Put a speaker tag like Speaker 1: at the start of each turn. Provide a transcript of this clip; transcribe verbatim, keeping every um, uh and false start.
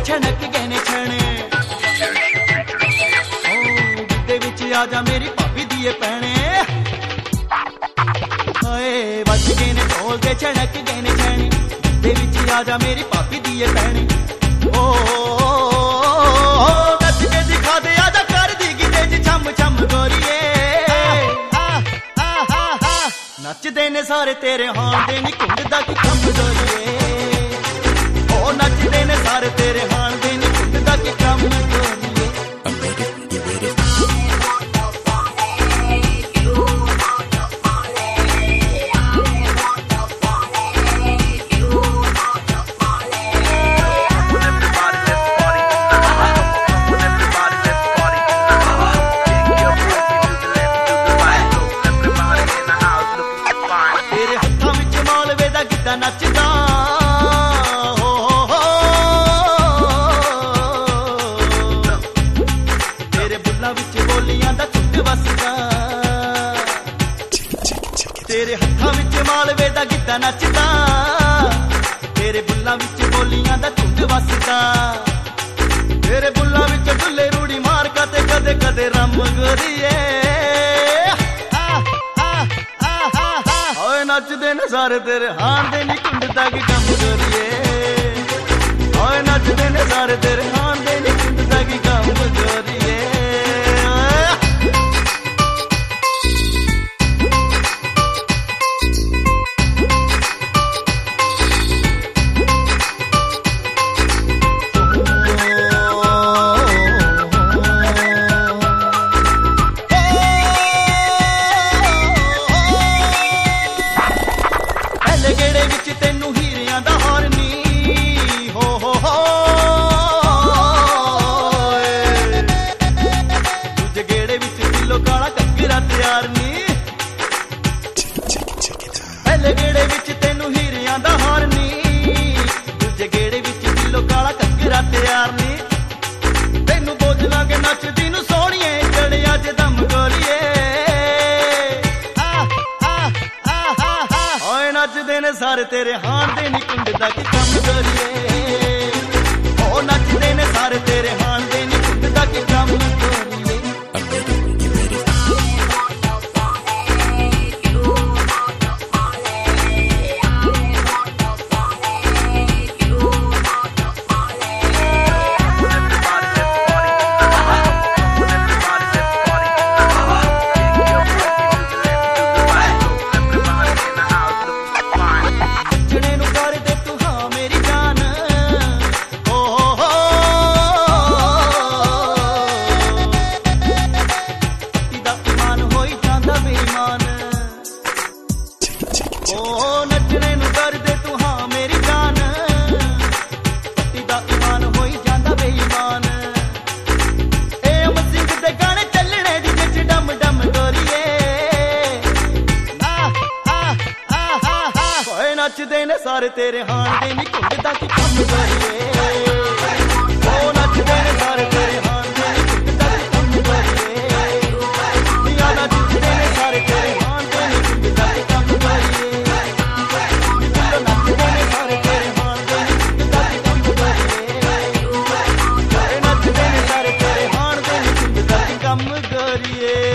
Speaker 1: ਛਣਕ ਗਏ ਨੇ ਛਣੇ ਓ ਗਿੱਧੇ ਵਿੱਚ ਆ ਜਾ ਮੇਰੀ ਭਾਬੀ ਦੀਏ ਪੈਣੇ ਓਏ ਵੱਜ ਗਏ ਨੇ ਢੋਲ ਦੇ ਛਣਕ ਗਏ ਨੇ ਛਣੇ ਗਿੱਧੇ ਵਿੱਚ ਆ ਜਾ ਮੇਰੀ ਭਾਬੀ ਦੀਏ ਪੈਣੇ ਓ ਨੱਚ ਕੇ ਦਿਖਾ ਦੇ ਆ ਜਾ ਕਰਦੀ ਗਿੱਧੇ 'ਚ ਛਮ ਛਮ ਗੋਰੀਏ ਨੱਚਦੇ ਨੇ ਸਾਰੇ ਤੇਰੇ ਹਾਣ ਦੇ ਨੀ ਘੁੰਡਦਾ ਕਿ ਕੰਮ ਗੋਰੀਏ ਓ ਨੱਚਦੇ ਨੇ ਸਾਰੇ ਤੇਰੇ ਹਾਣ ਦੇ ਨੀ ਘੁੰਡਦਾ ਕਿ ਕੰਮ ਗੋਰੀਏ ਨੱਚਦਾ ਹੋ ਹੋ ਤੇਰੇ ਬੁੱਲਾਂ ਵਿੱਚ ਬੋਲੀਆਂ ਦਾ ਝੁੰਡ ਵਸਦਾ ਤੇਰੇ ਹੱਥਾਂ ਵਿੱਚ ਮਾਲਵੇ ਦਾ ਗਿੱਧਾ ਨੱਚਦਾ ਤੇਰੇ ਬੁੱਲਾਂ ਵਿੱਚ ਬੋਲੀਆਂ ਦਾ ਝੁੰਡ ਵਸਦਾ ਤੇਰੇ ਬੁੱਲਾਂ ਵਿੱਚ ਢੁੱਲੇ ਰੂੜੀ ਮਾਰ ਕਦੇ ਕਦੇ ਕਦੇ ਰੰਮ ਗੋਰੀਏ ਨੱਚਦੇ ਨੇ ਸਾਰੇ ਤੇਰੇ ਹਾਣ ਦੇ ਨੀ ਘੁੰਡਦਾ ਕਿ ਕੰਮ ਗੋਰੀਏ ਓਏ ਨੱਚਦੇ ਨੇ ਸਾਰੇ ਤੇਰੇ ਹਾਣ ਦੇ ਨੀ ਘੁੰਡਦਾ ਕਿ ਕੰਮ ਗੋਰੀਏ ਗੇੜੇ ਵਿੱਚ ਤੈਨੂੰ ਹੀਰਿਆਂ ਦਾ ਹਾਰ ਨੀ ਹੋ ਹੋ ਹੋ ਦੂਜੇ ਗੇੜੇ ਵਿੱਚ ਕਿਲੋ ਕਾਲਾ ਘੱਗਰਾ ਤਿਆਰ ਨੀ ਪਹਿਲੇ ਗੇੜੇ ਵਿੱਚ ਤੈਨੂੰ ਹੀਰਿਆਂ ਦਾ ਹਾਰ ਨੀ ਦੂਜੇ ਗੇੜੇ ਵਿੱਚ ਕਿਲੋ ਕਾਲਾ ਘੱਗਰਾ ਤਿਆਰ ਨੀ ਤੈਨੂੰ ਬੋਝ ਲਾਂਗੇ ਨੱਚਦੀ ਨੂੰ ਸੋਹਣੀਏ ਚੜਿਆ ਜੇ ਦਮ ਗੋਰੀਏ ਨੱਚਦੇ ਨੇ ਸਾਰੇ ਤੇਰੇ ਹਾਣ ਦੇ ਨੀ ਘੁੰਡਦਾ ਕਿ ਕੰਮ ਗੋਰੀਏ ਓ ਨੱਚਦੇ ਨੇ ਸਾਰੇ ਤੇਰੇ ਹਾਣ ਦੇ ਨੀ ਘੁੰਡਦਾ ਕਿ ਕੰਮ ਗੋਰੀਏ ਓ ਨੱਚਣੇ ਨੂੰ ਕਰਦੇ ਤੂੰ ਹਾਂ ਮੇਰੀ ਜਾਨ ਪੱਟੀ ਦਾ ਈਮਾਨ ਹੋਈ ਜਾਂਦਾ ਬੇਈਮਾਨ ਏ ਅਮਰ ਸਿੰਘ ਦੇ ਗਾਣੇ ਚੱਲਣੇ ਦੀ ਵਿੱਚ ਡਮ ਡਮ ਗੋਰੀਏ ਆ ਆ ਆ ਆ ਓਏ ਨੱਚਦੇ ਨੇ ਸਾਰੇ ਤੇਰੇ ਹਾਣ ਦੇ ਨੀ ਘੁੰਡਦਾ ਕਿ ਕੰਮ ਗੋਰੀਏ ਓ ਨੱਚਦੇ ਨੇ ਸਾਰੇ ਤੇਰੇ ਹਾਣ ਦੇ ਨੀ ਘੁੰਡਦਾ ਕਿ ਕੰਮ ਗੋਰੀਏ ਨੀਆਂ ਨੱਚਦੇ ਨੇ ਸਾਰੇ ਤੇਰੇ ਹਾਣ ਦੇ ਨੀ ਘੁੰਡਦਾ ਕਿ ਕੰਮ ਗੋਰੀਏ ਕੰਮ ਗੋਰੀਏ।